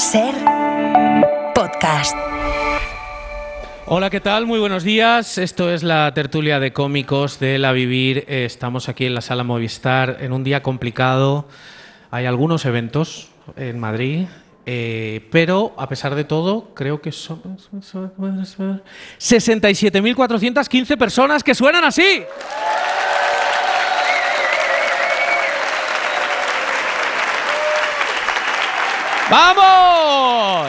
Ser podcast. Hola, ¿qué tal? Muy buenos días. Esto es la tertulia de cómicos de La Vivir. Estamos aquí en la Sala Movistar en un día complicado. Hay algunos eventos en Madrid, pero a pesar de todo, creo que son 67.415 personas que suenan así. ¡Vamos!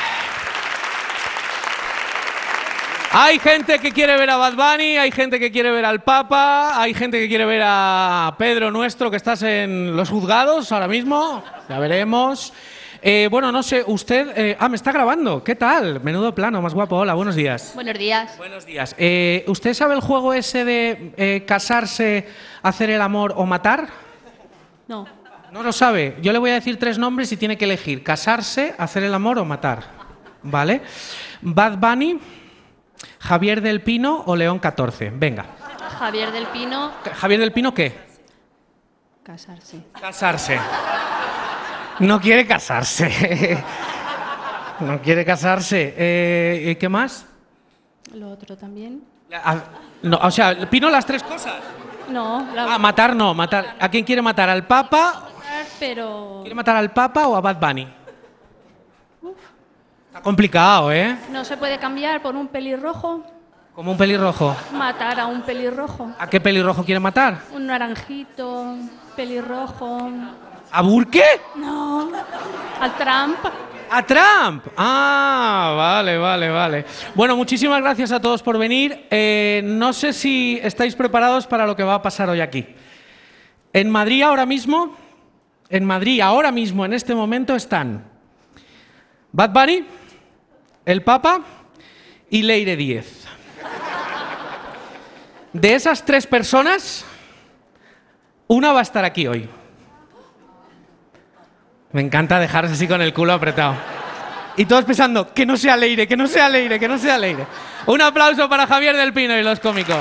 Hay gente que quiere ver a Bad Bunny, hay gente que quiere ver al Papa, hay gente que quiere ver a Pedro nuestro, que estás en los juzgados ahora mismo. Ya veremos. Bueno, no sé, usted... me está grabando. ¿Qué tal? Menudo plano, más guapo. Hola, buenos días. Buenos días. Buenos días. ¿Usted sabe el juego ese de casarse, hacer el amor o matar? No. No lo sabe. Yo le voy a decir 3 nombres y tiene que elegir casarse, hacer el amor o matar. ¿Vale? Bad Bunny, Javier del Pino o León 14. Venga. Javier del Pino. ¿Javier del Pino qué? Casarse. Casarse. No quiere casarse. No quiere casarse. ¿Qué más? Lo otro también. No, o sea, ¿Pino las 3 cosas? No. Matar no. Matar. ¿A quién quiere matar? ¿Al Papa? Pero... ¿Quiere matar al Papa o a Bad Bunny? Está complicado, ¿eh? ¿No se puede cambiar por un pelirrojo? Como un pelirrojo. Matar a un pelirrojo. ¿A qué pelirrojo quiere matar? Un naranjito, pelirrojo... ¿A Burke? No. Al Trump. ¡A Trump! Vale. Bueno, muchísimas gracias a todos por venir. No sé si estáis preparados para lo que va a pasar hoy aquí. En Madrid ahora mismo, en este momento están Bad Bunny, el Papa y Leire Díez. De esas 3 personas, una va a estar aquí hoy. Me encanta dejarse así con el culo apretado. Y todos pensando, que no sea Leire, que no sea Leire, que no sea Leire. Un aplauso para Javier del Pino y los cómicos.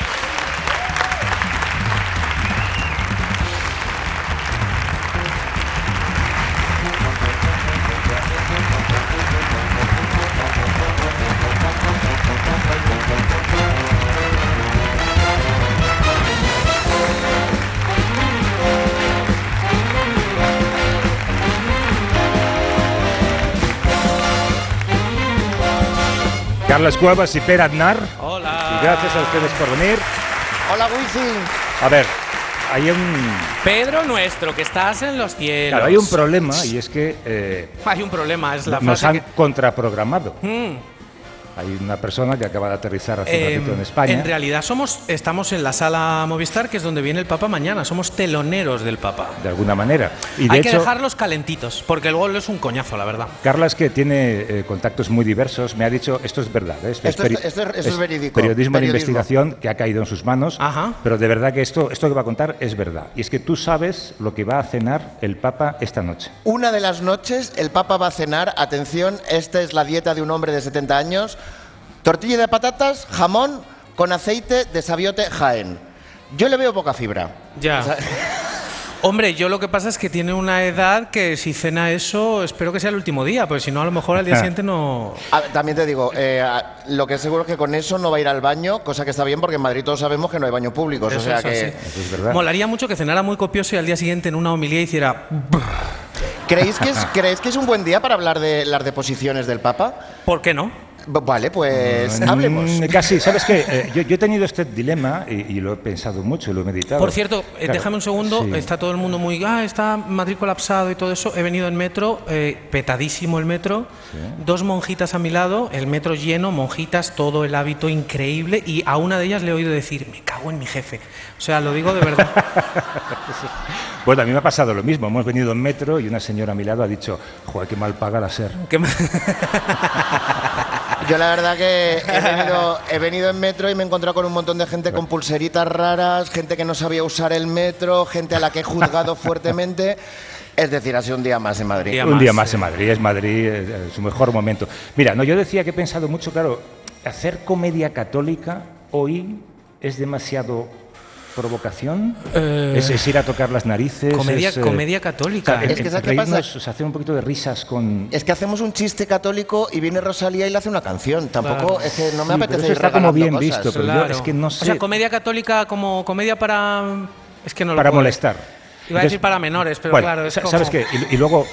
Carles Cuevas y Per Aznar. Hola. Y gracias a ustedes por venir. Hola, Wifi. A ver, hay un... Pedro nuestro, que estás en los cielos. Claro, hay un problema y es que... Hay un problema, es la nos frase han contraprogramado. que... Hay una persona que acaba de aterrizar hace un ratito en España. En realidad estamos en la Sala Movistar, que es donde viene el Papa mañana. Somos teloneros del Papa. De alguna manera. Y de Hay hecho, que dejarlos calentitos, porque el gol es un coñazo, la verdad. Carlas, que tiene contactos muy diversos, me ha dicho, esto es verdad, Esto es verídico. Periodismo de investigación que ha caído en sus manos. Ajá. Pero de verdad que esto que va a contar es verdad. Y es que tú sabes lo que va a cenar el Papa esta noche. Una de las noches el Papa va a cenar, atención, esta es la dieta de un hombre de 70 años, tortilla de patatas, jamón con aceite de Sabiote Jaén. Yo le veo poca fibra. Ya. O sea, Hombre, yo lo que pasa es que tiene una edad que si cena eso, espero que sea el último día, porque si no, a lo mejor al día siguiente no... también te digo, lo que es seguro es que con eso no va a ir al baño, cosa que está bien porque en Madrid todos sabemos que no hay baños públicos. Eso o sea es que... así. Eso es verdad. Molaría mucho que cenara muy copioso y al día siguiente en una homilía hiciera... ¿Creéis que es un buen día para hablar de las deposiciones del Papa? ¿Por qué no? Vale, pues hablemos. Casi, ¿sabes qué? Yo he tenido este dilema y lo he pensado mucho, lo he meditado. Por cierto, Claro, déjame un segundo, sí. está todo el mundo muy... está Madrid colapsado y todo eso. He venido en metro, petadísimo el metro, 2 monjitas a mi lado, el metro lleno, monjitas, todo el hábito increíble, y a una de ellas le he oído decir, me cago en mi jefe. O sea, lo digo de verdad. Bueno, a mí me ha pasado lo mismo. Hemos venido en metro y una señora a mi lado ha dicho, joder, qué mal paga la SER. Yo la verdad que he venido en metro y me he encontrado con un montón de gente con pulseritas raras, gente que no sabía usar el metro, gente a la que he juzgado fuertemente. Es decir, ha sido un día más en Madrid. Un día más en Madrid, es Madrid, su mejor momento. Mira, no, yo decía que he pensado mucho, claro, hacer comedia católica hoy es demasiado provocación? ¿Es ir a tocar las narices? Comedia católica. O sea, Es que ¿sabes qué pasa? reírnos, o sea, hacer un poquito de risas con... Es que hacemos un chiste católico y viene Rosalía y le hace una canción. Tampoco, es que no me Sí, pero apetece eso ir está como regalando bien cosas. visto, pero yo es que no sé... O sea, comedia católica como comedia para... Es que no lo para puedo- molestar. Iba a Entonces, decir para menores, pero bueno, claro, es como... ¿sabes qué? Y luego...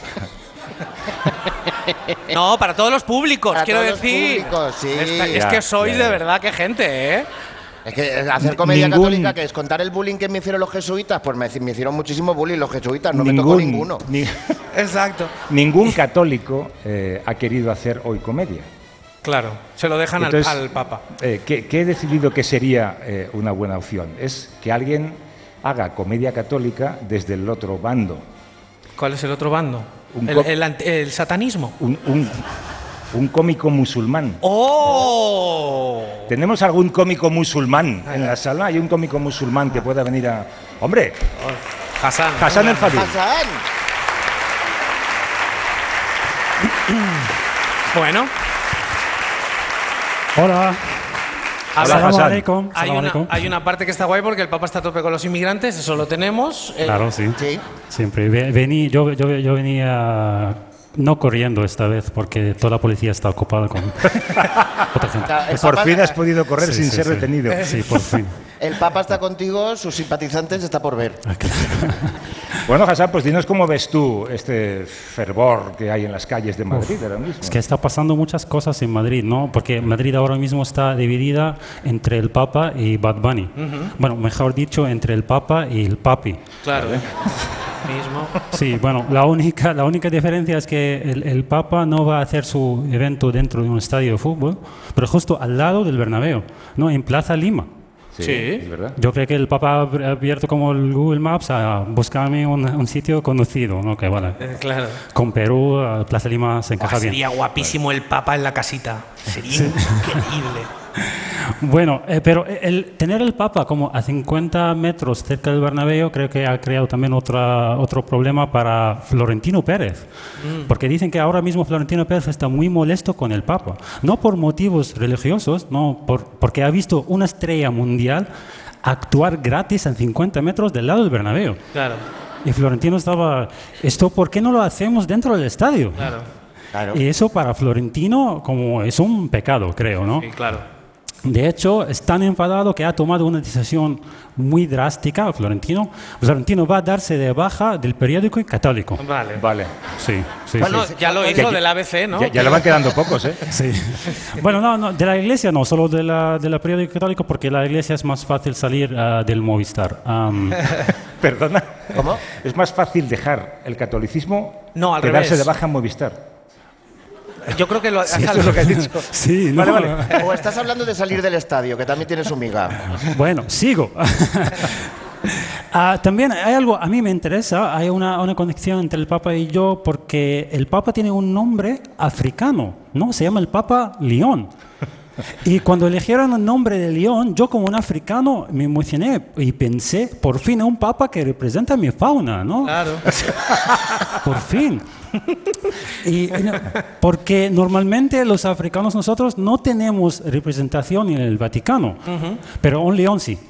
No, para todos los públicos, Para quiero todos los decir. públicos, sí. Es Ya, que sois ya. de verdad que gente, ¿eh? Es que hacer comedia Ningún- católica, que es contar el bullying que me hicieron los jesuitas, pues me hicieron muchísimo bullying los jesuitas, no me tocó ninguno. Exacto. Ningún católico ha querido hacer hoy comedia. Claro, se lo dejan Entonces, al Papa. ¿qué he decidido que sería una buena opción? Es que alguien haga comedia católica desde el otro bando. ¿Cuál es el otro bando? Un El satanismo. Un cómico musulmán. ¡Oh! ¿Tenemos algún cómico musulmán en la sala? ¿Hay un cómico musulmán que pueda venir a...? ¡Hombre! Hassan. Hassan el Fadil. Hassan. Bueno, Hola. a ver, Assalamu Hassan. alaikum. hay una parte que está guay porque el Papa está a tope con los inmigrantes, eso lo tenemos. Claro, sí. Sí. Siempre. Yo venía no corriendo esta vez porque toda la policía está ocupada con otra gente. El Por Papa- fin has podido correr Sí, sin sí, ser sí. retenido. Sí, por fin. El Papa está contigo, sus simpatizantes está por ver. Bueno, Hassan, pues dinos cómo ves tú este fervor que hay en las calles de Madrid ahora mismo. Es que está pasando muchas cosas en Madrid, ¿no? Porque Madrid ahora mismo está dividida entre el Papa y Bad Bunny. Bueno, mejor dicho, entre el Papa y el Papi. Claro. Mismo. Sí, bueno, la única diferencia es que el Papa no va a hacer su evento dentro de un estadio de fútbol, pero justo al lado del Bernabéu, ¿no? En Plaza Lima. Sí. Es verdad. Yo creo que el Papa ha abierto como el Google Maps a buscarme un sitio conocido, ¿no? Que vale. Claro. Con Perú, Plaza Lima se encaja bien. Sería guapísimo el Papa en la casita. Sería increíble. Bueno, pero tener el Papa como a 50 metros cerca del Bernabéu creo que ha creado también otro problema para Florentino Pérez. Porque dicen que ahora mismo Florentino Pérez está muy molesto con el Papa. No por motivos religiosos, no porque ha visto una estrella mundial actuar gratis a 50 metros del lado del Bernabéu. Claro, Y Florentino estaba, ¿esto por qué no lo hacemos dentro del estadio? claro. Claro. Y eso para Florentino como es un pecado, creo, ¿no? Sí, claro. De hecho, es tan enfadado que ha tomado una decisión muy drástica, Florentino. Florentino va a darse de baja del periódico Católico. Vale. Vale. Sí, sí, Bueno, sí. ya lo hizo del ABC, ¿no? Ya le van quedando pocos, ¿eh? Sí. Bueno, no, de la iglesia no, solo de la periódico Católico, porque la iglesia es más fácil salir del Movistar. Perdona. ¿Cómo? Es más fácil dejar el catolicismo No, al que darse revés. de baja en Movistar. Yo creo que lo Eso es lo que has dicho. Sí, no. Vale, vale. O estás hablando de salir del estadio, que también tiene su miga. Bueno, sigo. También hay algo, a mí me interesa, hay una conexión entre el Papa y yo, porque el Papa tiene un nombre africano, ¿no? Se llama el Papa León. Y cuando eligieron el nombre de León, yo como un africano me emocioné y pensé, por fin un Papa que representa mi fauna, ¿no? Claro. Por fin. Porque normalmente los africanos nosotros no tenemos representación en el Vaticano, pero un león sí.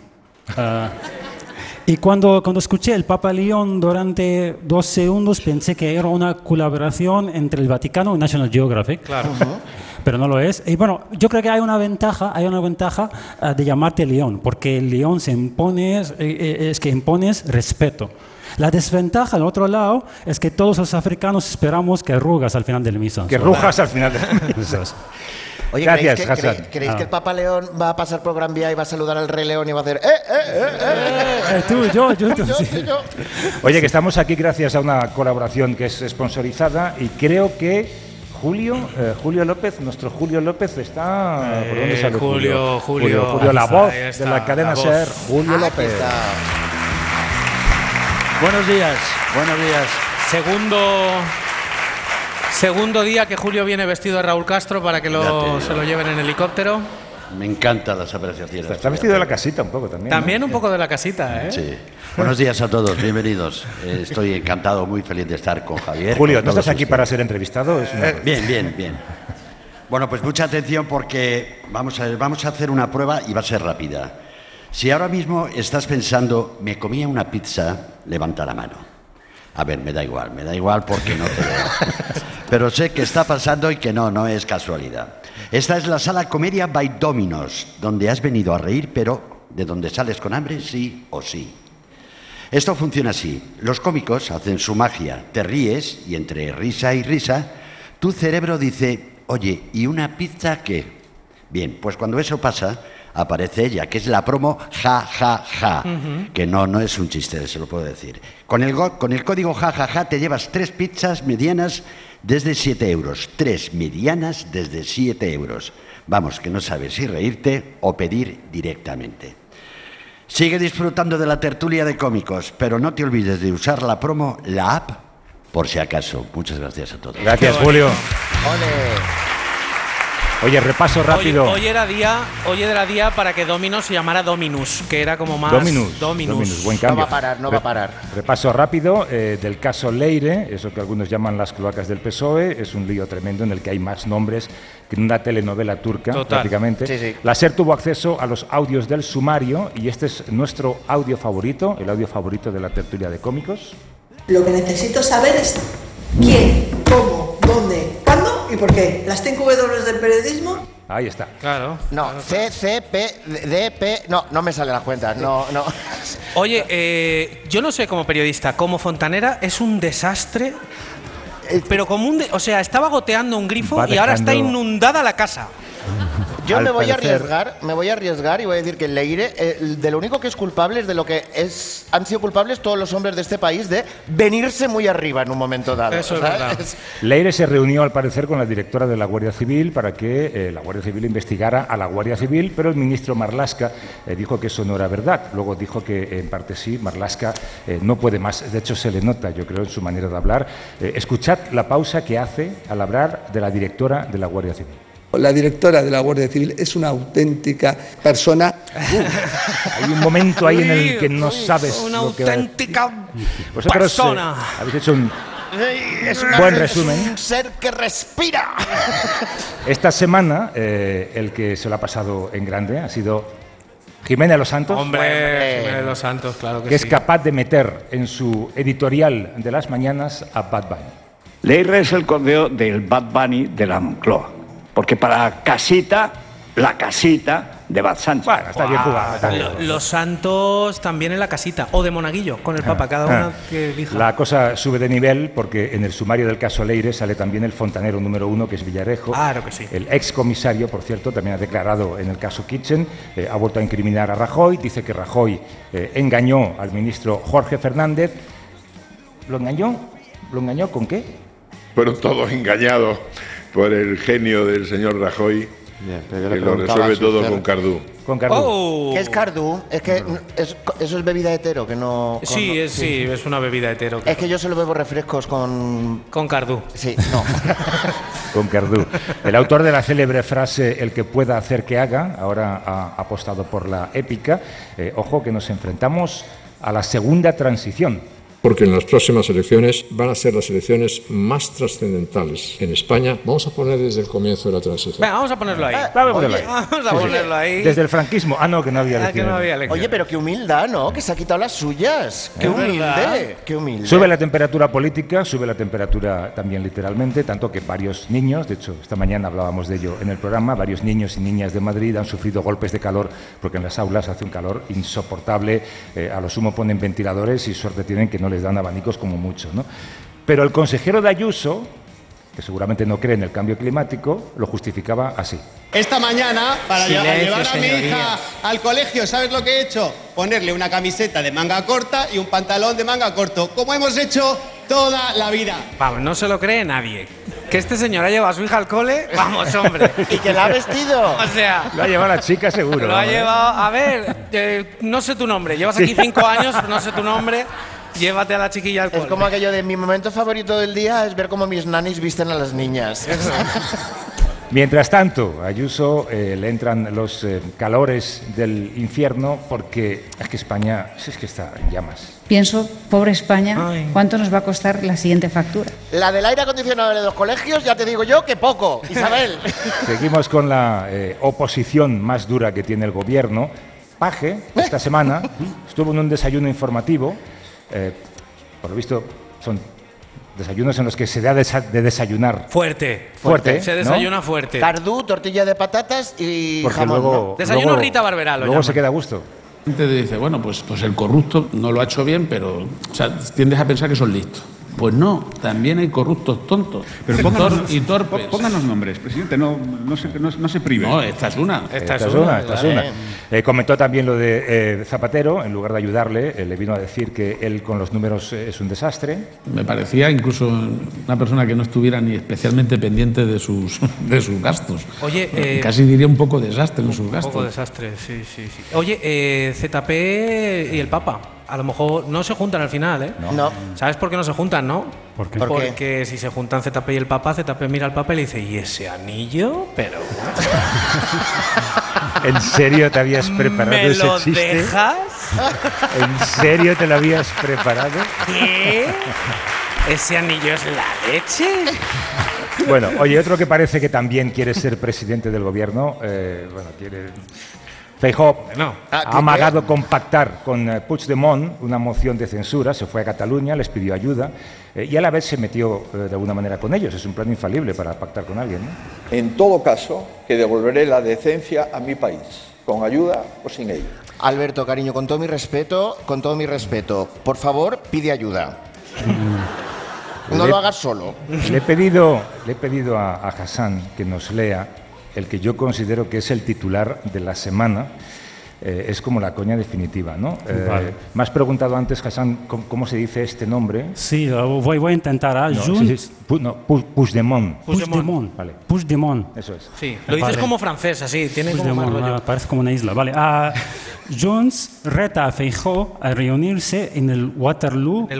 Y cuando escuché el Papa León durante 2 segundos pensé que era una colaboración entre el Vaticano y National Geographic. Claro. Pero no lo es. Y bueno, yo creo que hay una ventaja de llamarte león, porque el león se impone, es que impones respeto. La desventaja, al otro lado, es que todos los africanos esperamos que rugas al final del misa. Que rujas al final. Eso es. Oye, Gracias, ¿creéis Hassan. ¿creéis que el Papa León va a pasar por Gran Vía y va a saludar al Rey León y va a hacer Tú, yo, sí. yo? Oye, que estamos aquí gracias a una colaboración que es sponsorizada y creo que Julio López, nuestro Julio López está... ¿Por dónde sale Julio, la ahí voz está, de la cadena la voz. SER, Julio Aquí López. está. Buenos días, buenos días. Segundo día que Julio viene vestido de Raúl Castro para que Ya te digo. se lo lleven en helicóptero. Me encantan las apreciaciones. Está vestido de la casita un poco también. ¿no? También un poco de la casita, ¿eh? Sí. Buenos días a todos, bienvenidos. Estoy encantado, muy feliz de estar con Javier. Julio, con ¿no todos estás aquí ustedes. para ser entrevistado? Es una- Bien. Bueno, pues mucha atención porque vamos a hacer una prueba y va a ser rápida. Si ahora mismo estás pensando, me comía una pizza, levanta la mano. A ver, me da igual porque no te veo. Pero sé que está pasando y que no es casualidad. Esta es la sala Comedia by Dominos, donde has venido a reír, pero de donde sales con hambre, sí o sí. Esto funciona así. Los cómicos hacen su magia, te ríes y entre risa y risa, tu cerebro dice, oye, ¿y una pizza qué? Bien, pues cuando eso pasa, aparece ella, que es la promo ja, ja, ja, que no es un chiste, se lo puedo decir. Con el código ja, ja, ja te llevas 3 pizzas medianas desde 7 euros. 3 medianas desde 7 euros. Vamos, que no sabes si reírte o pedir directamente. Sigue disfrutando de la tertulia de cómicos, pero no te olvides de usar la promo, la app, por si acaso. Muchas gracias a todos. Gracias, Julio. ¡Ole! Oye, repaso rápido. Hoy era día para que Domino's se llamara Dominus, que era como más... Dominus, buen cambio. No va a parar. Repaso rápido del caso Leire, eso que algunos llaman las cloacas del PSOE, es un lío tremendo en el que hay más nombres que en una telenovela turca, prácticamente. Sí. La SER tuvo acceso a los audios del sumario y este es nuestro audio favorito, el audio favorito de la tertulia de cómicos. Lo que necesito saber es quién, cómo, dónde, cuándo y por qué. Las 5 W del periodismo. Ahí está. Claro. No, C, C, P, D, P... No me salen las cuentas, no. Oye, yo no sé como periodista, como fontanera es un desastre, pero como o sea, estaba goteando un grifo y ahora está inundada la casa. Yo me voy a arriesgar y voy a decir que Leire, de lo único que es culpable es de lo que han sido culpables todos los hombres de este país, de venirse muy arriba en un momento dado. Eso es verdad. Leire se reunió al parecer con la directora de la Guardia Civil para que la Guardia Civil investigara a la Guardia Civil, pero el ministro Marlaska dijo que eso no era verdad. Luego dijo que en parte sí, Marlaska no puede más. De hecho se le nota, yo creo, en su manera de hablar. Escuchad la pausa que hace al hablar de la directora de la Guardia Civil. La directora de la Guardia Civil es una auténtica persona. Hay un momento ahí en el que no sabes una lo que va a decir. auténtica Vosotros persona. habéis hecho un Es buen resumen. Un ser que respira. Esta semana el que se lo ha pasado en grande ha sido Jimena Los Santos. Hombre, Jimena Los Santos, claro que es sí. capaz de meter en su editorial de las mañanas a Bad Bunny. Leire es el cordero del Bad Bunny de la Moncloa, porque para casita, la casita de Bad Sánchez. Bueno, está bien jugado. Está bien. Los Santos también en la casita, o de Monaguillo, con el Papa, cada una que elija. La cosa sube de nivel porque en el sumario del caso Leire sale también el fontanero número 1, que es Villarejo. Claro que sí. El excomisario, por cierto, también ha declarado en el caso Kitchen, ha vuelto a incriminar a Rajoy, dice que Rajoy engañó al ministro Jorge Fernández. ¿Lo engañó? ¿Lo engañó con qué? Fueron todos engañados por el genio del señor Rajoy, que lo resuelve todo con Cardú. Con Cardú. Oh. ¿Qué es Cardú? Es que eso es bebida hetero, que no... Sí, es una bebida hetero. Es que yo solo bebo refrescos con Cardú. Sí, no. Con Cardú. El autor de la célebre frase "el que pueda hacer que haga", ahora ha apostado por la épica. Ojo que nos enfrentamos a la segunda transición. Porque en las próximas elecciones van a ser las elecciones más trascendentales en España. Vamos a poner desde el comienzo de la transición. Venga, vamos a ponerlo ahí. Vamos a ponerlo ahí. Desde el franquismo. Ah, no, que no había elecciones. Oye, pero qué humildad, ¿no? Que se ha quitado las suyas. Qué humilde, qué humilde. Sube la temperatura política, sube la temperatura también literalmente, tanto que varios niños, de hecho esta mañana hablábamos de ello en el programa, varios niños y niñas de Madrid han sufrido golpes de calor porque en las aulas hace un calor insoportable, a lo sumo ponen ventiladores y suerte tienen que no les dan abanicos como mucho, ¿no? Pero el consejero de Ayuso, que seguramente no cree en el cambio climático, lo justificaba así. Esta mañana, para llevar a mi hija al colegio, ¿sabes lo que he hecho? Ponerle una camiseta de manga corta y un pantalón de manga corto, como hemos hecho toda la vida. Vamos, no se lo cree nadie. Que este señor ha llevado a su hija al cole, vamos, hombre. ¿Y que la ha vestido? O sea... Lo ha llevado la chica seguro. Lo ha llevado... A ver, no sé tu nombre. Llevas aquí 5 años, pero no sé tu nombre. Llévate a la chiquilla al cole. Es como aquello de mi momento favorito del día es ver cómo mis nanis visten a las niñas. Mientras tanto, a Ayuso le entran los calores del infierno porque es que España es que está en llamas. Pienso, pobre España, ¿cuánto nos va a costar la siguiente factura? La del aire acondicionado de los colegios, ya te digo yo que poco, Isabel. Seguimos con la oposición más dura que tiene el gobierno. Paje, esta semana, estuvo en un desayuno informativo. Por lo visto, son desayunos en los que se da de desayunar. Fuerte. Se desayuna fuerte. Cardú, tortilla de patatas y porque jamón. Luego, Desayuno Rita Barberá. Luego se queda a gusto. Te dice, bueno, pues el corrupto no lo ha hecho bien, pero tiendes a pensar que son listos. Pues no, también hay corruptos tontos y torpes. Pónganos nombres, presidente, no se prive. No, esta es una. Esta es una. Comentó también lo de Zapatero, en lugar de ayudarle, le vino a decir que él con los números es un desastre. Me parecía incluso una persona que no estuviera ni especialmente pendiente de sus gastos. Oye, casi diría un poco desastre en sus gastos. Un poco desastre, sí. Oye, ZP y el Papa. A lo mejor no se juntan al final, ¿eh? No. ¿Sabes por qué no se juntan, no? ¿Por qué? Porque si se juntan ZP y el Papa, ZP mira al Papa y le dice, ¿y ese anillo? Pero... ¿En serio te habías preparado ¿Me ese lo chiste? dejas? ¿En serio te lo habías preparado? ¿Qué? ¿Ese anillo es la leche? Bueno, oye, otro que parece que también quiere ser presidente del gobierno, Feijóo ha amagado con pactar con Puigdemont una moción de censura, se fue a Cataluña, les pidió ayuda y a la vez se metió de alguna manera con ellos. Es un plan infalible para pactar con alguien, ¿no? En todo caso, que devolveré la decencia a mi país, con ayuda o sin ella. Alberto, cariño, con todo mi respeto, por favor, pide ayuda. No lo hagas solo. Le he pedido a Hassan que nos lea el que yo considero que es el titular de la semana. Es como la coña definitiva, ¿no? Vale. Me has preguntado antes, Hassan, ¿cómo se dice este nombre? Sí, voy a intentar. Puigdemont. Vale. Puigdemont. Eso es. Sí, lo dices como francés, así, tiene como más rollo. Parece como una isla. Vale. Junts reta a Feijóo a reunirse en el Waterloo.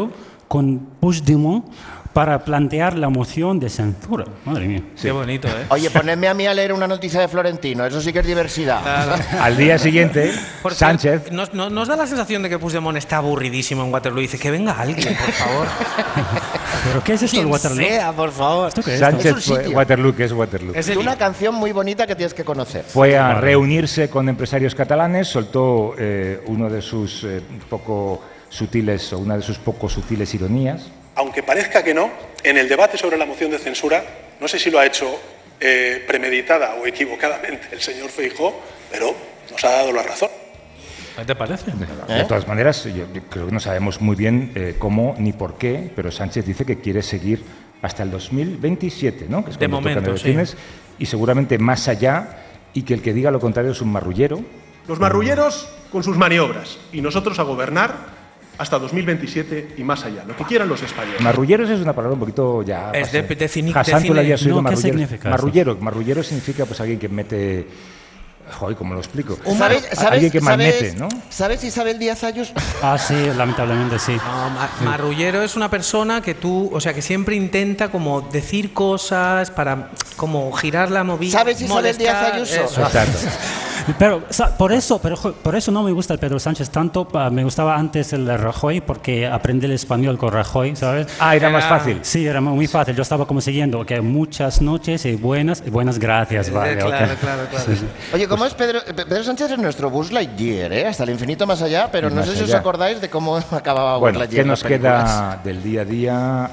Con Puigdemont para plantear la moción de censura. Madre mía. Qué bonito, ¿eh? Oye, ponedme a mí a leer una noticia de Florentino, eso sí que es diversidad. Claro. Al día siguiente, Sánchez... ¿Nos da la sensación de que Puigdemont está aburridísimo en Waterloo y dice que venga alguien, por favor? ¿Pero qué es esto del Waterloo? Sea, por favor. ¿Esto qué es? Sánchez fue Waterloo, ¿qué es Waterloo? Es una canción muy bonita que tienes que conocer. Fue a reunirse con empresarios catalanes, soltó uno de sus poco sutiles, o una de sus poco sutiles ironías. Aunque parezca que no, en el debate sobre la moción de censura, no sé si lo ha hecho premeditada o equivocadamente el señor Feijóo, pero nos ha dado la razón. ¿Qué te parece? De todas maneras, yo creo que no sabemos muy bien cómo ni por qué, pero Sánchez dice que quiere seguir hasta el 2027, ¿no? Que es de momento, momento, sí. Y seguramente más allá, y que el que diga lo contrario es un marrullero. Los marrulleros con sus maniobras y nosotros a gobernar hasta 2027 y más allá, lo que quieran los españoles. Marrulleros es una palabra un poquito ya... Es Hassan, ¿tú la habías oído? ¿Qué significa marrullero. Marrullero significa pues alguien que mete... Joder, ¿cómo lo explico? Alguien que malmete, ¿no? ¿Sabes Isabel Díaz Ayuso? Sí, lamentablemente sí. No, marrullero es una persona que que siempre intenta como decir cosas para como girar la movida. ¿Sabes Isabel Díaz Ayuso? Exacto. Pero por eso no me gusta el Pedro Sánchez tanto. Me gustaba antes el Rajoy porque aprendí el español con Rajoy, ¿sabes? Era más fácil. Sí, era muy fácil. Yo estaba como siguiendo que muchas noches y buenas gracias. Vale, claro. Sí. Oye, ¿cómo es Pedro Sánchez es nuestro Buzz Lightyear, hasta el infinito más allá, pero no sé si os acordáis de cómo acababa Buzz Lightyear. ¿Qué nos queda del día a día?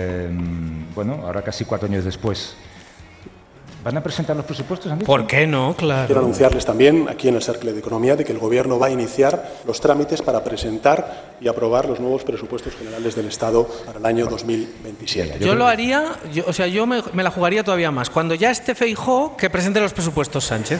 Ahora casi 4 años después. ¿Van a presentar los presupuestos? ¿Por qué no? Claro. Quiero anunciarles también, aquí en el Cercle de Economía, de que el Gobierno va a iniciar los trámites para presentar y aprobar los nuevos presupuestos generales del Estado para el año 2027. Yo lo haría, yo me la jugaría todavía más. Cuando ya esté Feijóo, que presente los presupuestos Sánchez.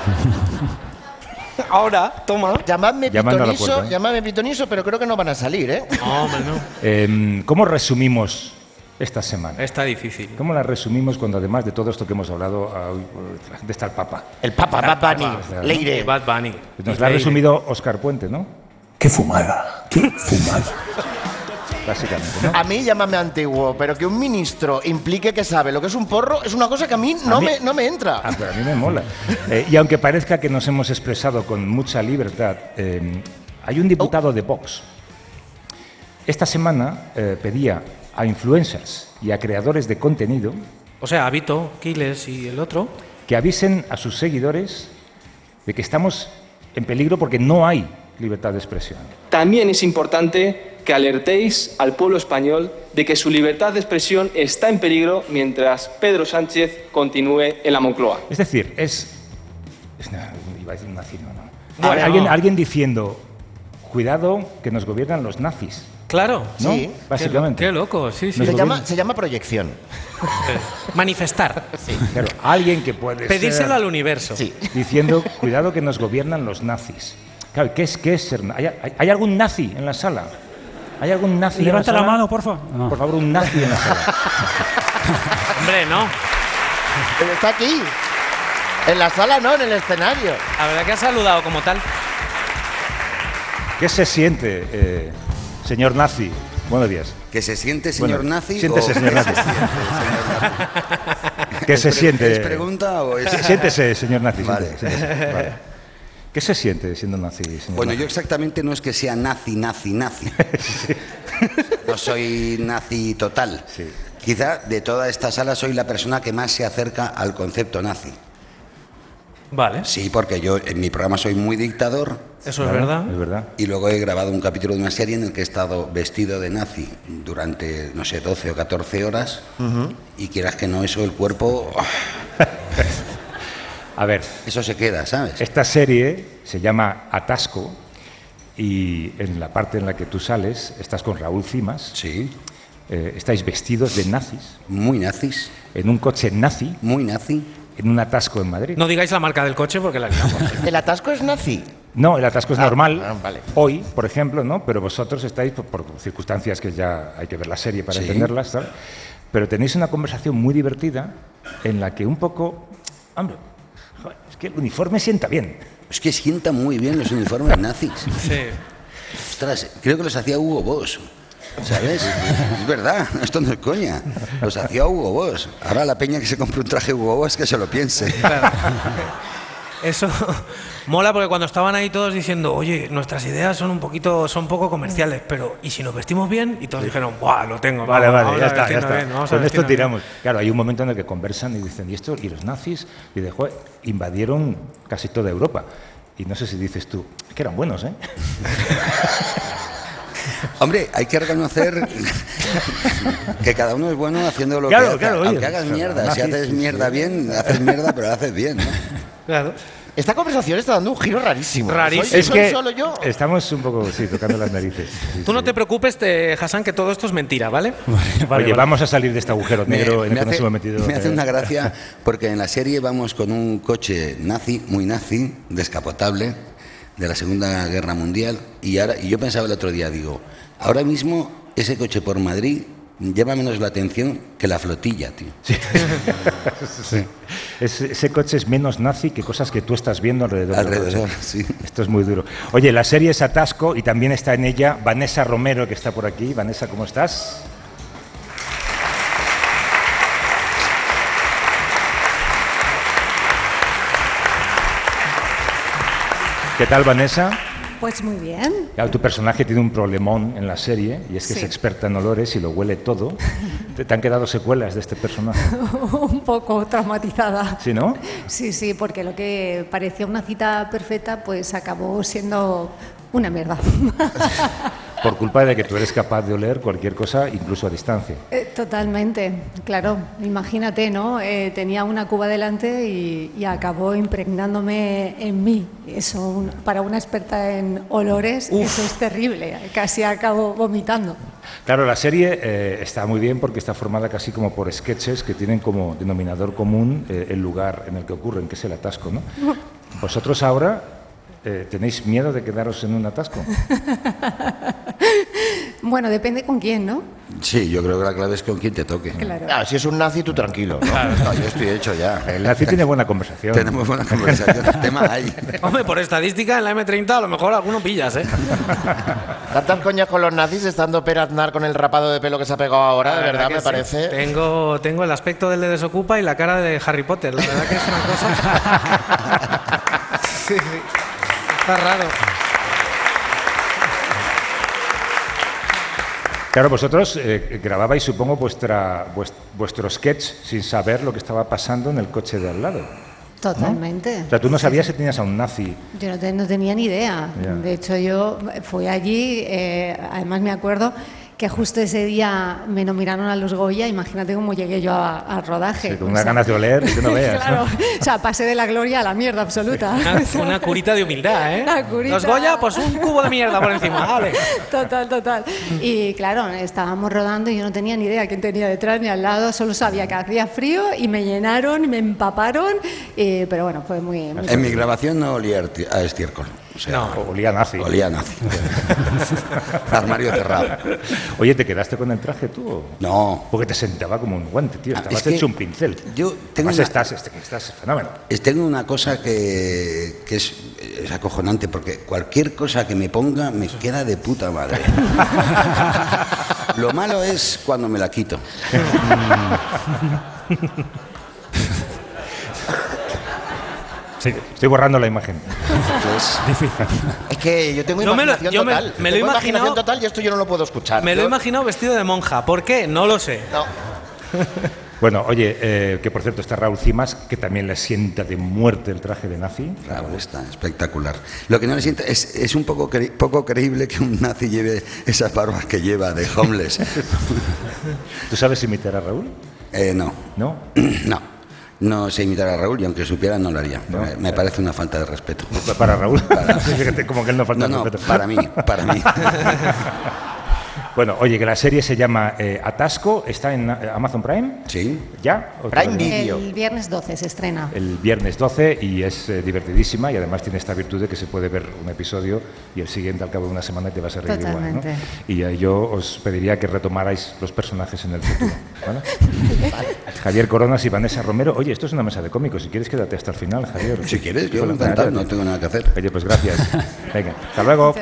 Ahora, toma. Llamadme pitoniso, pero creo que no van a salir, ¿eh? No, hombre, no. ¿Cómo resumimos esta semana? Está difícil. ¿Cómo la resumimos cuando además de todo esto que hemos hablado, de está el Papa? El Papa, Bad Bunny, Leire. Bad Bunny. Nos la ha resumido Óscar Puente, ¿no? ¡Qué fumada! ¡Qué fumada! Básicamente, ¿no? A mí llámame antiguo, pero que un ministro implique que sabe lo que es un porro es una cosa que a mí no me entra. Pero a mí me mola. Y aunque parezca que nos hemos expresado con mucha libertad, hay un diputado de Vox. Esta semana pedía a influencers y a creadores de contenido, o sea, a Vito, Quiles y el otro, que avisen a sus seguidores de que estamos en peligro porque no hay libertad de expresión. También es importante que alertéis al pueblo español de que su libertad de expresión está en peligro mientras Pedro Sánchez continúe en la Moncloa. Es decir, iba a decir un nazi, no. Alguien diciendo, cuidado que nos gobiernan los nazis. Claro, ¿no? sí. Básicamente. Qué loco, sí. Se llama proyección. Manifestar. Sí. Claro, alguien que puede pedírselo al universo. Sí. Diciendo, cuidado que nos gobiernan los nazis. Claro, ¿qué es ser? ¿Hay algún nazi en la sala? ¿Hay algún nazi Levanta en la sala? la mano, por favor. No. Por favor, un nazi en la sala. Hombre, no. Pero está aquí. En la sala no, en el escenario. La verdad que ha saludado como tal. ¿Qué se siente, señor nazi? Buenos días. ¿Que se siente, señor nazi? Siéntese, o señor nazi. ¿Qué se siente? ¿Es pregunta o es...? Siéntese, señor nazi. Vale. Siéntese. Vale. ¿Qué se siente siendo nazi, señor Bueno, nazi? yo exactamente no es que sea nazi. Sí. No soy nazi total. Sí. Quizá de toda esta sala soy la persona que más se acerca al concepto nazi. Vale. Sí, porque yo en mi programa soy muy dictador. Eso es verdad. Es verdad. Y luego he grabado un capítulo de una serie en el que he estado vestido de nazi durante, no sé, 12 o 14 horas. Y quieras que no, eso el cuerpo... A ver. Eso se queda, ¿sabes? Esta serie se llama Atasco y en la parte en la que tú sales estás con Raúl Cimas. Sí. Estáis vestidos de nazis. Muy nazis. En un coche nazi. Muy nazi. En un atasco en Madrid. No digáis la marca del coche porque la liamos. ¿El atasco es nazi? No, el atasco es normal. Vale. Hoy, por ejemplo, ¿no? Pero vosotros estáis por circunstancias que ya hay que ver la serie para entenderlas, ¿sabes? Pero tenéis una conversación muy divertida en la que un poco... Hombre, es que el uniforme sienta bien. Es que sienta muy bien los uniformes nazis. Sí. Ostras, creo que los hacía Hugo Boss. ¿Sabes? Es verdad, esto no es coña. Los hacía Hugo Boss. Ahora la peña que se compre un traje Hugo Boss que se lo piense. Claro. Eso mola porque cuando estaban ahí todos diciendo, oye, nuestras ideas son poco comerciales, pero ¿y si nos vestimos bien? Y todos dijeron, ¡buah, lo tengo! Vale, ya está. Bien, Con esto tiramos. Claro, hay un momento en el que conversan y dicen, ¿y esto? ¿Y los nazis? Y de joder, invadieron casi toda Europa. Y no sé si dices tú, es que eran buenos, ¿eh? Hombre, hay que reconocer que cada uno es bueno haciendo lo que hace. Aunque hagas mierda, si haces mierda bien, haces mierda, pero lo haces bien, ¿no? Claro. Esta conversación está dando un giro rarísimo. Rarísimo. ¿Soy solo yo? Estamos un poco, tocando las narices. Tú no te preocupes, Hassan, que todo esto es mentira, ¿vale? Oye, vamos a salir de este agujero negro en el que nos hemos metido. Me hace una gracia porque en la serie vamos con un coche nazi, muy nazi, descapotable, de la Segunda Guerra Mundial, y yo pensaba el otro día, digo, ahora mismo ese coche por Madrid llama menos la atención que la flotilla, tío. Sí. Sí. Ese coche es menos nazi que cosas que tú estás viendo alrededor. Sí. Esto es muy duro. Oye, la serie es Atasco y también está en ella Vanessa Romero, que está por aquí. Vanessa, ¿cómo estás? ¿Qué tal, Vanessa? Pues muy bien. Claro, tu personaje tiene un problemón en la serie y es que es experta en olores y lo huele todo. ¿Te han quedado secuelas de este personaje? Un poco traumatizada. ¿Sí, no? Sí, porque lo que parecía una cita perfecta pues acabó siendo una mierda. Por culpa de que tú eres capaz de oler cualquier cosa, incluso a distancia. Totalmente, claro. Imagínate, ¿no? Tenía una cuba delante y acabó impregnándome en mí. Eso, para una experta en olores, eso es terrible. Casi acabo vomitando. Claro, la serie está muy bien porque está formada casi como por sketches que tienen como denominador común el lugar en el que ocurren, que es el atasco, ¿no? Vosotros ahora... ¿tenéis miedo de quedaros en un atasco? Bueno, depende con quién, ¿no? Sí, yo creo que la clave es con quién te toque. Claro. Si es un nazi, tú tranquilo, ¿no? No, yo estoy hecho ya. El nazi tiene buena conversación. Tenemos buena conversación, el tema hay. Hombre, por estadística, en la M30 a lo mejor alguno pillas, ¿eh? Tantas coñas con los nazis, estando Per Aznar con el rapado de pelo que se ha pegado ahora, de verdad, me parece. Tengo el aspecto del de Desocupa y la cara de Harry Potter. La verdad que es una cosa... Sí. Está raro. Claro, vosotros grababais, supongo, vuestro sketch sin saber lo que estaba pasando en el coche de al lado. Totalmente. ¿no? O sea, tú no sabías si tenías a un nazi. Yo no tenía ni idea. Ya. De hecho, yo fui allí, además me acuerdo que justo ese día me nominaron a los Goya, imagínate cómo llegué yo al rodaje. Sí, con unas ganas de oler, que no veas. Claro, ¿no? o sea, pasé de la gloria a la mierda absoluta. Una curita de humildad, ¿eh? Una curita. Los Goya, pues un cubo de mierda por encima, vale. Total. Y claro, estábamos rodando y yo no tenía ni idea quién tenía detrás ni al lado, solo sabía que hacía frío y me llenaron, me empaparon, pero bueno, fue muy En mi grabación no olía a estiércol. O sea, no, olía a nazi. Olía a nazi. Armario cerrado. Oye, ¿te quedaste con el traje tú? ¿O? No. Porque te sentaba como un guante, tío. Estabas hecho un pincel. Yo tengo Además, estás fenómeno. Tengo una cosa que es acojonante, porque cualquier cosa que me ponga me queda de puta madre. Lo malo es cuando me la quito. Sí, estoy borrando la imagen. Es difícil. Es que yo tengo imaginación total. Me lo he imaginado total y esto yo no lo puedo escuchar. Me lo he imaginado vestido de monja. ¿Por qué? No lo sé. No. Bueno, oye, que por cierto está Raúl Cimas, que también le sienta de muerte el traje de nazi. Raúl está espectacular. Lo que no le sienta es un poco creíble que un nazi lleve esas barbas que lleva de homeless. ¿Tú sabes imitar a Raúl? No. ¿No? No. No sé imitar a Raúl y aunque supiera no lo haría. No, me parece una falta de respeto. ¿Para Raúl? Fíjate, como que él no falta de respeto. Para mí. Bueno, oye, que la serie se llama Atasco, ¿está en Amazon Prime? Sí. ¿Ya? Prime Video. El viernes 12 se estrena. El viernes 12 y es divertidísima y además tiene esta virtud de que se puede ver un episodio y el siguiente al cabo de una semana te vas a reír igual, ¿no? Y yo os pediría que retomarais los personajes en el futuro, ¿vale? Javier Coronas y Vanessa Romero. Oye, esto es una mesa de cómicos, si quieres quédate hasta el final, Javier. Si quieres, yo encantado, no tengo nada que hacer. Oye, pues gracias. Venga, hasta luego.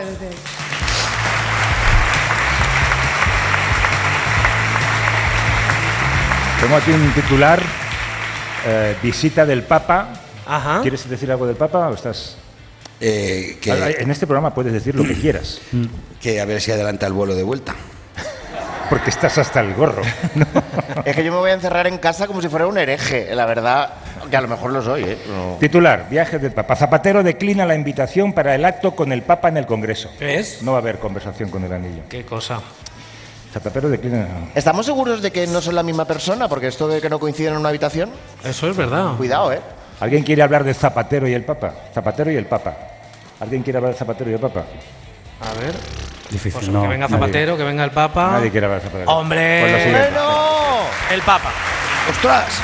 Tengo aquí un titular, visita del Papa. Ajá. ¿Quieres decir algo del Papa o estás...? En este programa puedes decir lo que quieras. Que a ver si adelanta el vuelo de vuelta. Porque estás hasta el gorro, ¿no? Es que yo me voy a encerrar en casa como si fuera un hereje, la verdad, que a lo mejor lo soy, ¿eh? No. Titular, viaje del Papa. Zapatero declina la invitación para el acto con el Papa en el Congreso. ¿Qué es? No va a haber conversación con el anillo. ¿Qué cosa? Zapatero declina... ¿Estamos seguros de que no son la misma persona? Porque esto de que no coinciden en una habitación... Eso es verdad. Cuidado, ¿eh? ¿Alguien quiere hablar de Zapatero y el Papa? Zapatero y el Papa. ¿Alguien quiere hablar de Zapatero y el Papa? A ver... Difícil, pues no. que venga Zapatero, que venga el Papa... Nadie quiere hablar de Zapatero. ¡Hombre! Pues lo siguiente. ¡Bueno! El Papa. ¡Ostras!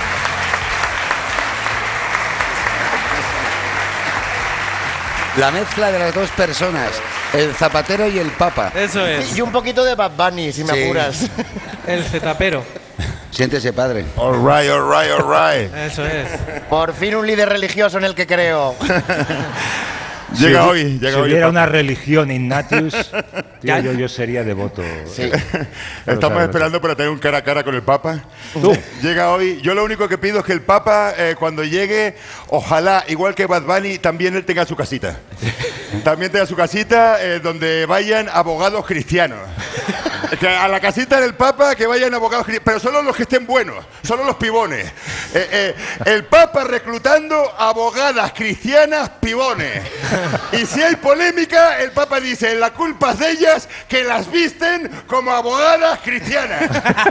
La mezcla de las dos personas, el Zapatero y el Papa. Eso es. Y un poquito de Bad Bunny, si me apuras. El Zetapero. Siéntese, padre. All right. Eso es. Por fin un líder religioso en el que creo. Llega hoy. Si hubiera una religión Ignatius, tío, yo sería devoto. Sí. Estamos esperando para tener un cara a cara con el Papa. ¿Tú? Llega hoy. Yo lo único que pido es que el Papa, cuando llegue, ojalá, igual que Bad Bunny, también él tenga su casita. También tenga su casita donde vayan abogados cristianos. Que a la casita del Papa que vayan abogados cristianos, pero solo los que estén buenos, solo los pibones. El Papa reclutando abogadas cristianas pibones. Y si hay polémica, el Papa dice, la culpa es de ellas que las visten como abogadas cristianas.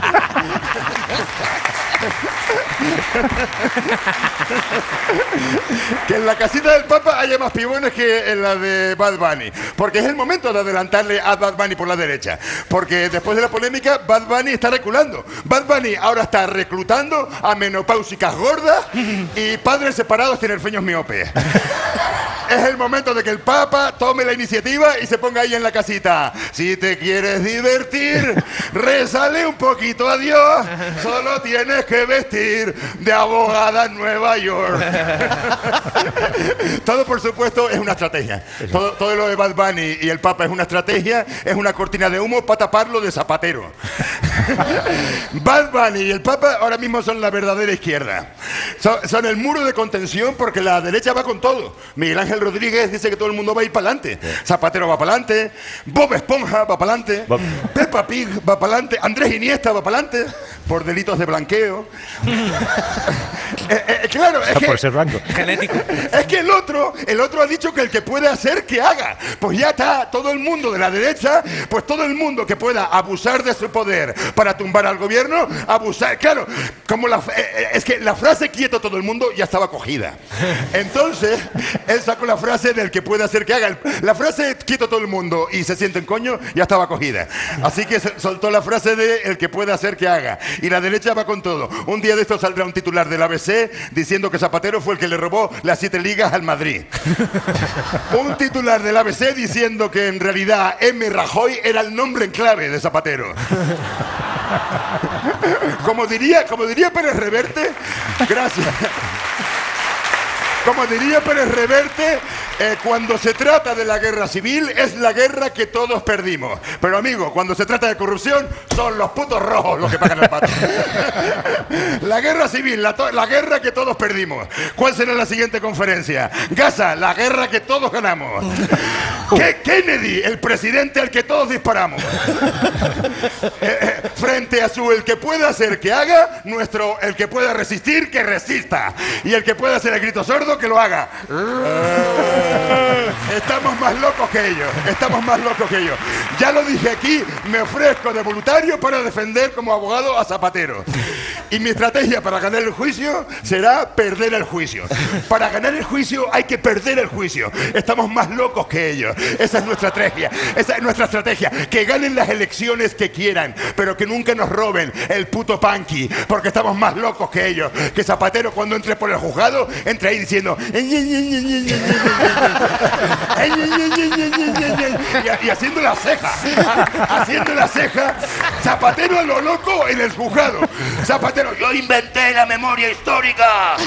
Que en la casita del Papa haya más pibones que en la de Bad Bunny. Porque es el momento de adelantarle a Bad Bunny por la derecha. Porque después de la polémica, Bad Bunny está reculando. Bad Bunny ahora está reclutando a menopáusicas gordas y padres separados tinerfeños miopes. Es el momento de que el Papa tome la iniciativa y se ponga ahí en la casita. Si te quieres divertir, rézale un poquito a Dios. Solo tienes que vestir de abogada en Nueva York. Todo, por supuesto, es una estrategia. Todo lo de Bad Bunny y el Papa es una estrategia, es una cortina de humo para taparlo de Zapatero. Bad Bunny y el Papa ahora mismo son la verdadera izquierda. Son el muro de contención porque la derecha va con todo. Miguel Ángel Ángel Rodríguez dice que todo el mundo va a ir para adelante. Zapatero va para adelante, Bob Esponja va para adelante, Peppa Pig va para adelante, Andrés Iniesta va para adelante por delitos de blanqueo. Claro, es que, por ser blanco. Genético. Es que el otro ha dicho que el que puede hacer, que haga. Pues ya está, todo el mundo de la derecha, pues todo el mundo que pueda abusar de su poder para tumbar al gobierno, abusar. Claro, como es que la frase quieto todo el mundo ya estaba cogida. Entonces, él sacó la frase del que puede hacer que haga. La frase quieto todo el mundo y se sienten coño ya estaba cogida. Así que soltó la frase de el que puede hacer que haga. Y la derecha va con todo. Un día de esto saldrá un titular del ABC diciendo que Zapatero fue el que le robó las 7 ligas al Madrid. Un titular del ABC diciendo que en realidad M. Rajoy era el nombre en clave de Zapatero. Como diría Pérez Reverte, gracias. Como diría Pérez Reverte, cuando se trata de la guerra civil es la guerra que todos perdimos. Pero amigo, cuando se trata de corrupción son los putos rojos los que pagan el pato. La guerra civil, la guerra que todos perdimos. ¿Cuál será la siguiente conferencia? Gaza, la guerra que todos ganamos. Kennedy, el presidente al que todos disparamos. Frente a el que pueda hacer que haga, el que pueda resistir, que resista. Y el que pueda hacer el grito sordo, que lo haga. Estamos más locos que ellos. Ya lo dije aquí, me ofrezco de voluntario para defender como abogado a Zapatero. Y mi estrategia para ganar el juicio será perder el juicio. Para ganar el juicio hay que perder el juicio. Estamos más locos que ellos. Esa es nuestra estrategia. Que ganen las elecciones que quieran, pero que nunca nos roben el puto punky, porque estamos más locos que ellos. Que Zapatero, cuando entre por el juzgado, entre ahí diciendo y haciendo la ceja, Zapatero a lo loco en el juzgado. Zapatero, yo inventé la memoria histórica.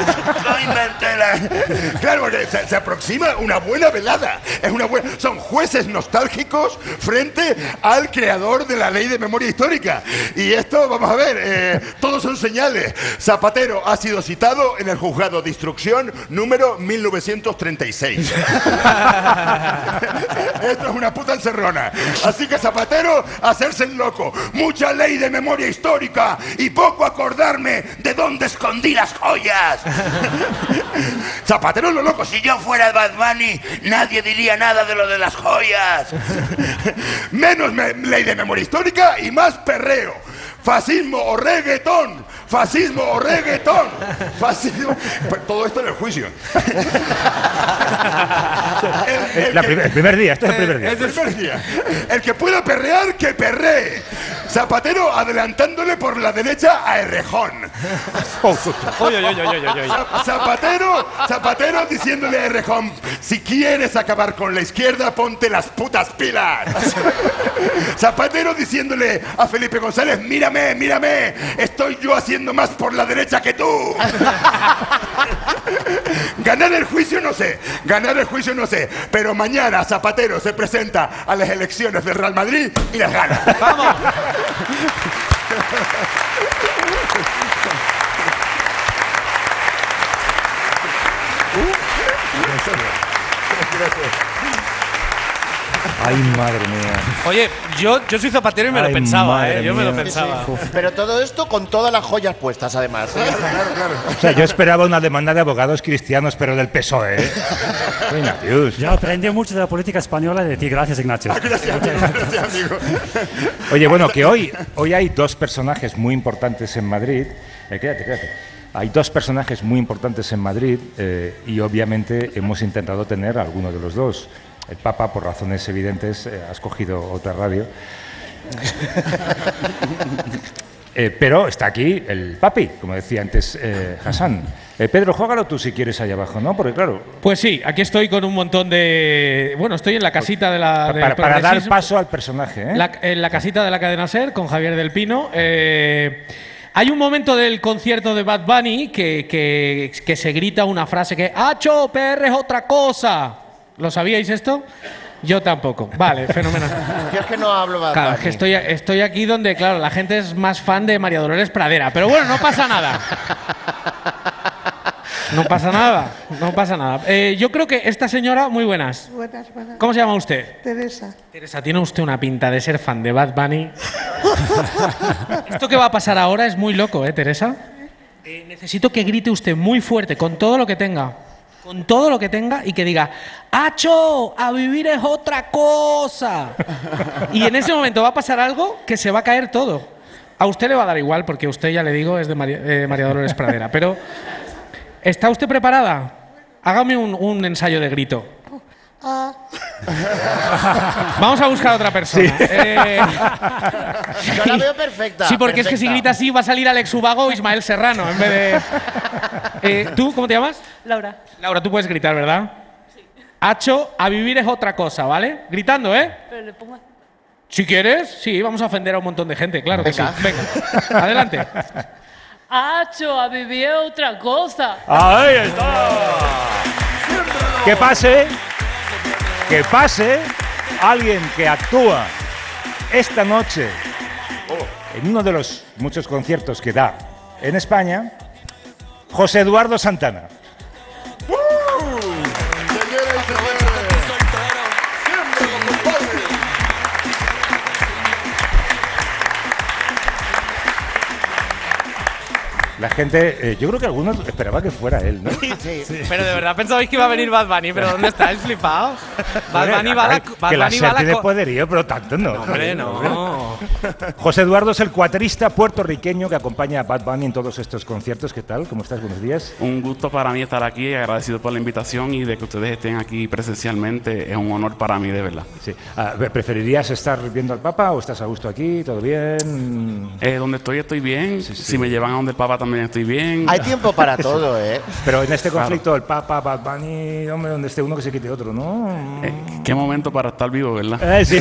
Claro, se aproxima una buena velada. Son jueces nostálgicos frente al creador de la ley de memoria histórica. Y esto, vamos a ver, todos son señales. Zapatero ha sido citado en el juzgado de instrucción número 1936. Esto es una puta encerrona. Así que Zapatero, hacerse el loco. Mucha ley de memoria histórica y poco acordarme de dónde escondí las joyas. Zapatero lo loco. Si yo fuera Bad Bunny, nadie diría nada de lo de las joyas. Menos ley de memoria histórica y más perreo. Fascismo o reggaetón. Todo esto en el juicio. El primer día, esto es el primer día. El primer día. El que pueda perrear, que perree. Zapatero adelantándole por la derecha a Errejón. Zapatero diciéndole a Errejón: si quieres acabar con la izquierda, ponte las putas pilas. Zapatero diciéndole a Felipe González: mírame, estoy yo haciendo más por la derecha que tú. Ganar el juicio no sé, pero mañana Zapatero se presenta a las elecciones del Real Madrid y las gana. ¡Vamos! Ay, madre mía. Oye, yo soy zapatero y me lo pensaba, yo me lo pensaba. Sí. Pero todo esto con todas las joyas puestas, además. Claro. O sea, yo esperaba una demanda de abogados cristianos, pero del PSOE, ¿eh? Dios. Yo aprendí mucho de la política española de ti. Gracias, Ignacio. Gracias, amigo. Oye, bueno, que hoy hay dos personajes muy importantes en Madrid. Quédate. Hay dos personajes muy importantes en Madrid y obviamente hemos intentado tener a alguno de los dos. El Papa, por razones evidentes, ha escogido otra radio. Pero está aquí el papi, como decía antes Hassan. Pedro, juégalo tú si quieres allá abajo, ¿no? Porque claro... Pues sí, aquí estoy con un montón de... Bueno, estoy en la casita de la... Para dar paso al personaje, ¿eh? En la casita de la cadena SER, con Javier del Pino. Hay un momento del concierto de Bad Bunny que se grita una frase que ¡Acho, PR es otra cosa! ¿Lo sabíais esto? Yo tampoco. Vale, fenomenal. Yo es que no hablo Bad Bunny. Claro, es que estoy aquí donde, claro, la gente es más fan de María Dolores Pradera. Pero bueno, no pasa nada. No pasa nada, no pasa nada. Yo creo que esta señora, muy buenas. Buenas. ¿Cómo se llama usted? Teresa. Teresa, tiene usted una pinta de ser fan de Bad Bunny. Esto que va a pasar ahora es muy loco, Teresa? Necesito que grite usted muy fuerte, con todo lo que tenga. Con todo lo que tenga y que diga ¡Acho! ¡A vivir es otra cosa! Y en ese momento va a pasar algo que se va a caer todo. A usted le va a dar igual, porque usted, ya le digo, es de María Dolores Pradera. Pero, ¿está usted preparada? Hágame un ensayo de grito. Vamos a buscar a otra persona. Yo la veo perfecta. Sí, porque es que si grita así va a salir Alex Ubago o Ismael Serrano en vez de... ¿Tú cómo te llamas? Laura. Laura, tú puedes gritar, ¿verdad? Sí. Acho, a vivir es otra cosa, ¿vale? Gritando, ¿eh? Pero le pongo... Si quieres, sí, vamos a ofender a un montón de gente, claro que sí. Venga, adelante. Acho, a vivir es otra cosa. ¡Ahí está! Que pase alguien que actúa esta noche en uno de los muchos conciertos que da en España, José Eduardo Santana. La gente, yo creo que algunos esperaban que fuera él, ¿no? Sí. Pero de verdad pensabais que iba a venir Bad Bunny, pero ¿dónde estáis flipados? Bad Bunny va a la... Que la SER tiene poderío, pero tanto no. Hombre, no. José Eduardo es el cuatrista puertorriqueño que acompaña a Bad Bunny en todos estos conciertos. ¿Qué tal? ¿Cómo estás? Buenos días. Un gusto para mí estar aquí, agradecido por la invitación y de que ustedes estén aquí presencialmente. Es un honor para mí, de verdad. Sí. ¿Preferirías estar viendo al Papa o estás a gusto aquí? ¿Todo bien? Donde estoy bien. Sí. Si me llevan a donde el Papa también estoy bien. Hay tiempo para todo, ¿eh? Pero en este conflicto, el Papa, Bad Bunny, hombre, donde esté uno que se quite otro, ¿no? Qué momento para estar vivo, ¿verdad? Sí.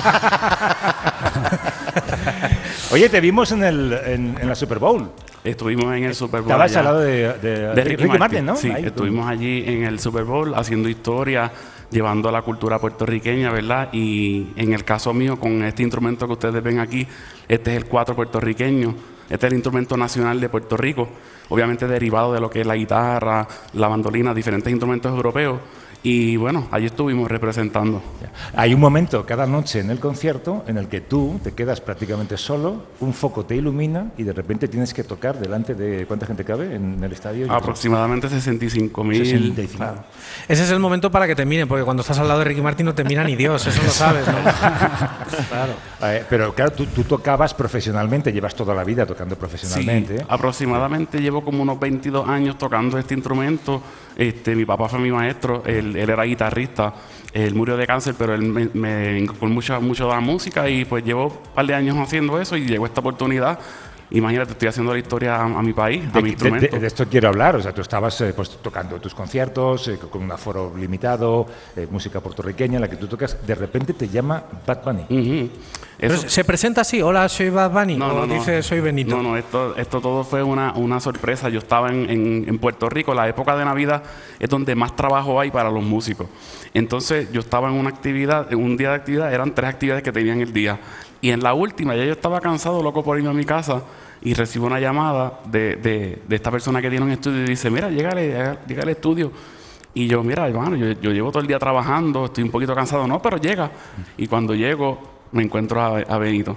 Oye, te vimos en la Super Bowl. Estuvimos en el Super Bowl. Estabas al lado de Ricky Martin, ¿no? Sí, ahí, estuvimos allí en el Super Bowl haciendo historia, llevando la cultura puertorriqueña, ¿verdad? Y en el caso mío, con este instrumento que ustedes ven aquí, este es el cuatro puertorriqueño. Este es el instrumento nacional de Puerto Rico, obviamente derivado de lo que es la guitarra, la bandolina, diferentes instrumentos europeos. Y bueno, allí estuvimos representando. Hay un momento cada noche en el concierto en el que tú te quedas prácticamente solo, un foco te ilumina y de repente tienes que tocar delante de... ¿Cuánta gente cabe en el estadio? Aproximadamente 65.000. 65. Claro. Ese es el momento para que te miren, porque cuando estás al lado de Ricky Martin no te mira ni Dios, eso lo sabes, ¿no? Claro. Pero claro, tú tocabas profesionalmente, llevas toda la vida tocando profesionalmente. Sí, aproximadamente llevo como unos 22 años tocando este instrumento. Mi papá fue mi maestro, él era guitarrista, él murió de cáncer, pero él me inculcó mucho de la música y pues llevo un par de años haciendo eso y llegó esta oportunidad. Imagínate, estoy haciendo la historia a mi país, a mi instrumento. De esto quiero hablar, o sea, tú estabas pues, tocando tus conciertos con un aforo limitado, música puertorriqueña en la que tú tocas, de repente te llama Bad Bunny. ¿Se presenta así? Hola, soy Bad Bunny. No, dice soy Benito. No, esto todo fue una sorpresa. Yo estaba en Puerto Rico, la época de Navidad es donde más trabajo hay para los músicos. Entonces yo estaba en una actividad, en un día de actividad, eran 3 actividades que tenían el día. Y en la última ya yo estaba cansado, loco por irme a mi casa y recibo una llamada de esta persona que tiene un estudio y dice, mira, llégale al estudio. Y yo, mira, hermano, yo llevo todo el día trabajando, estoy un poquito cansado. No, pero llega. Y cuando llego me encuentro a Benito.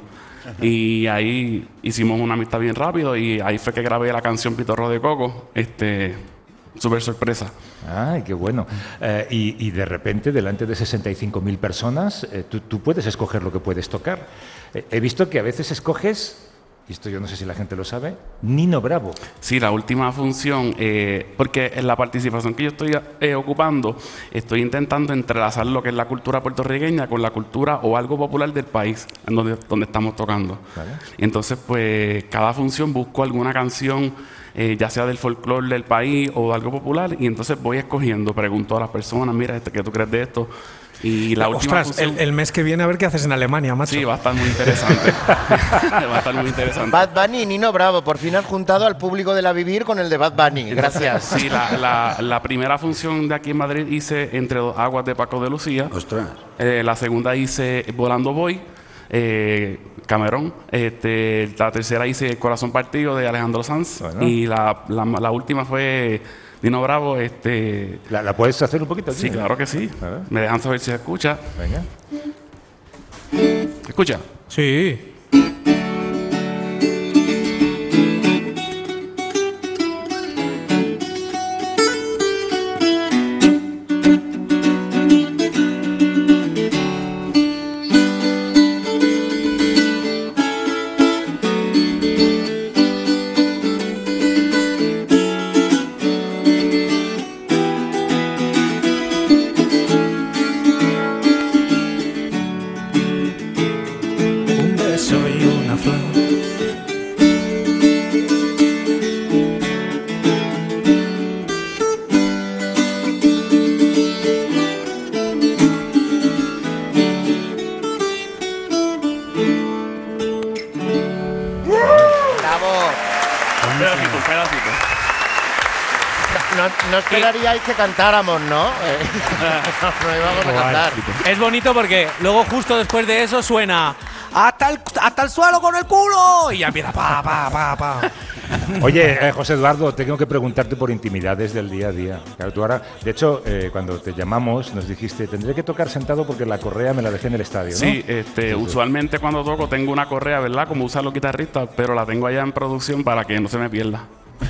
Y ahí hicimos una amistad bien rápido y ahí fue que grabé la canción Pitorro de Coco. Súper sorpresa. Ay, qué bueno. Y de repente, delante de 65.000 personas, tú puedes escoger lo que puedes tocar. He visto que a veces escoges, y esto yo no sé si la gente lo sabe, Nino Bravo. Sí, la última función, porque en la participación que yo estoy ocupando, estoy intentando entrelazar lo que es la cultura puertorriqueña con la cultura o algo popular del país en donde estamos tocando. ¿Vale? Entonces, pues, cada función busco alguna canción, ya sea del folclore del país o algo popular, y entonces voy escogiendo, pregunto a las personas, mira, ¿qué tú crees de esto? Y la última función... el mes que viene a ver qué haces en Alemania, macho. Sí, va a estar muy interesante. Va a estar muy interesante. Bad Bunny y Nino Bravo, por fin han juntado al público de La Vivir con el de Bad Bunny. Gracias. Sí, la primera función de aquí en Madrid hice Entre dos aguas de Paco de Lucía. Ostras. La segunda hice Volando Voy, Camerón. La tercera hice Corazón Partido de Alejandro Sanz. Bueno. Y la última fue Dino Bravo, ¿La puedes hacer un poquito? Sí, claro que sí. Me dejan saber si se escucha. Venga. ¿Se escucha? Sí. No esperaríais que cantáramos, ¿no? No íbamos a cantar. Es bonito porque luego justo después de eso suena hasta el suelo con el culo y ya empieza pa. Oye, José Eduardo, tengo que preguntarte por intimidades del día a día. Claro, tú ahora, de hecho, cuando te llamamos nos dijiste, tendré que tocar sentado porque la correa me la dejé en el estadio, ¿no? Sí, usualmente cuando toco tengo una correa, ¿verdad? Como usan los guitarristas, pero la tengo allá en producción para que no se me pierda.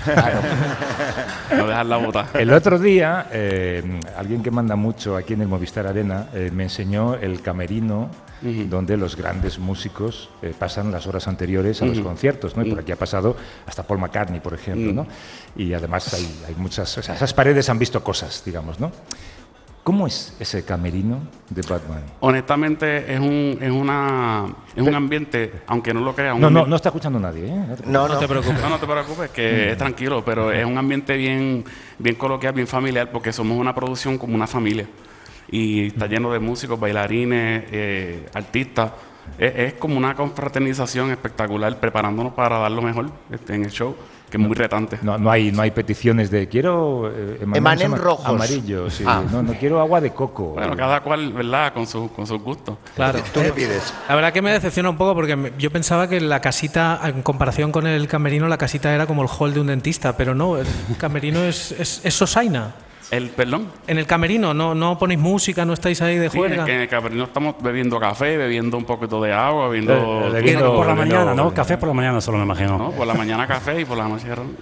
No dejarla botar. El otro día, alguien que manda mucho aquí en el Movistar Arena me enseñó el camerino donde los grandes músicos pasan las horas anteriores a los conciertos, ¿no? Y por aquí ha pasado hasta Paul McCartney, por ejemplo, ¿no? Y además hay muchas, o sea, esas paredes han visto cosas, digamos, ¿no? ¿Cómo es ese camerino de Bad Bunny? Honestamente, es un ambiente, aunque no lo creas. No está escuchando nadie, ¿eh? No te preocupes. No te preocupes, que es tranquilo, pero es un ambiente bien coloquial, bien familiar, porque somos una producción como una familia. Y está lleno de músicos, bailarines, artistas. Es como una confraternización espectacular, preparándonos para dar lo mejor en el show, que es muy retante. No hay peticiones de quiero emanen rojos, amarillos, sí. No quiero agua de coco. Bueno, cada cual, ¿verdad? Con sus gustos. Claro. ¿Tú qué pides? La verdad que me decepciona un poco porque yo pensaba que la casita, en comparación con el camerino, la casita era como el hall de un dentista, pero no, el camerino es sosaina. ¿Perdón? En el camerino no ponéis música, no estáis ahí de juerga. Sí, en el camerino estamos bebiendo café, bebiendo un poquito de agua, bebiendo por la mañana, ¿no? Café por la mañana solo me imagino. No, por la mañana café y por la noche ron.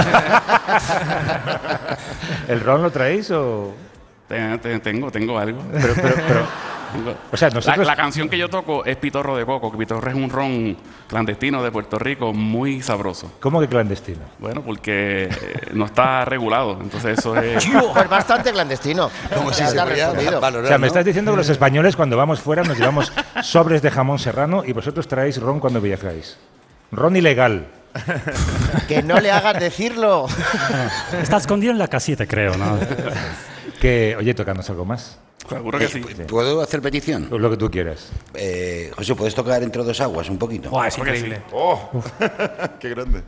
¿El ron lo traéis o...? Tengo algo. Pero o sea, nosotros... la canción que yo toco es Pitorro de Coco, que Pitorro es un ron clandestino de Puerto Rico muy sabroso. ¿Cómo que clandestino? Bueno, porque no está regulado, entonces eso es... Pues bastante clandestino. Como si se pudiera valorar, o sea, me estás diciendo que los españoles cuando vamos fuera nos llevamos sobres de jamón serrano y vosotros traéis ron cuando viajáis. Ron ilegal. Que no le hagas decirlo. Está escondido en la casita, creo, ¿no? Oye, tocanos algo más. Seguro que sí. ¿Puedo hacer petición? Lo que tú quieras. José, ¿puedes tocar Entre dos aguas un poquito? ¡Buah, es increíble! Sí. ¡Oh! ¡Qué grande!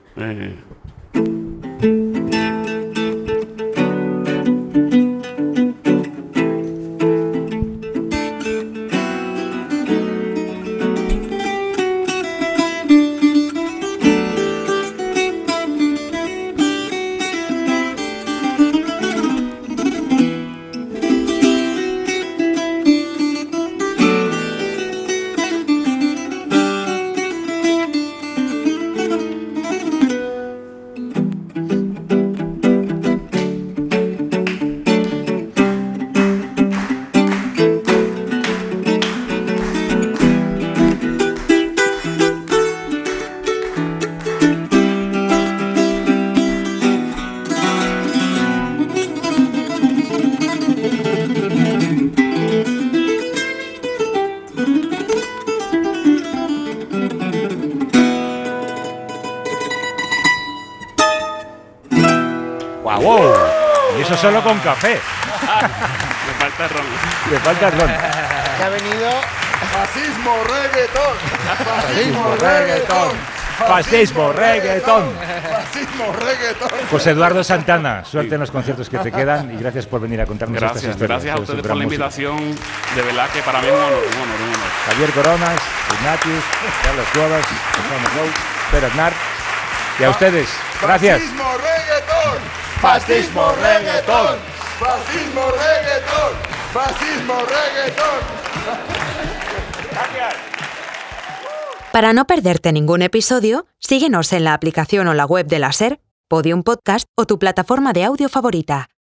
¡Wow! Y eso solo con café. Me falta ron. Le falta ron. Que ha venido... Fascismo reggaetón. Fascismo reggaetón. Fascismo reggaetón. Fascismo reggaetón. José Eduardo Santana, suerte en los conciertos que te quedan y gracias por venir a contarnos estas historias. Gracias a ustedes por la invitación. De verdad que para mí es un honor. Javier Coronas, Ignatius, Carlos Cuevas, Pedro Aznar y a ustedes. Gracias. Fascismo reggaetón. Fascismo reggaetón. Fascismo reggaetón. Fascismo reggaetón. Gracias. Para no perderte ningún episodio, síguenos en la aplicación o la web de la SER, Podium Podcast o tu plataforma de audio favorita.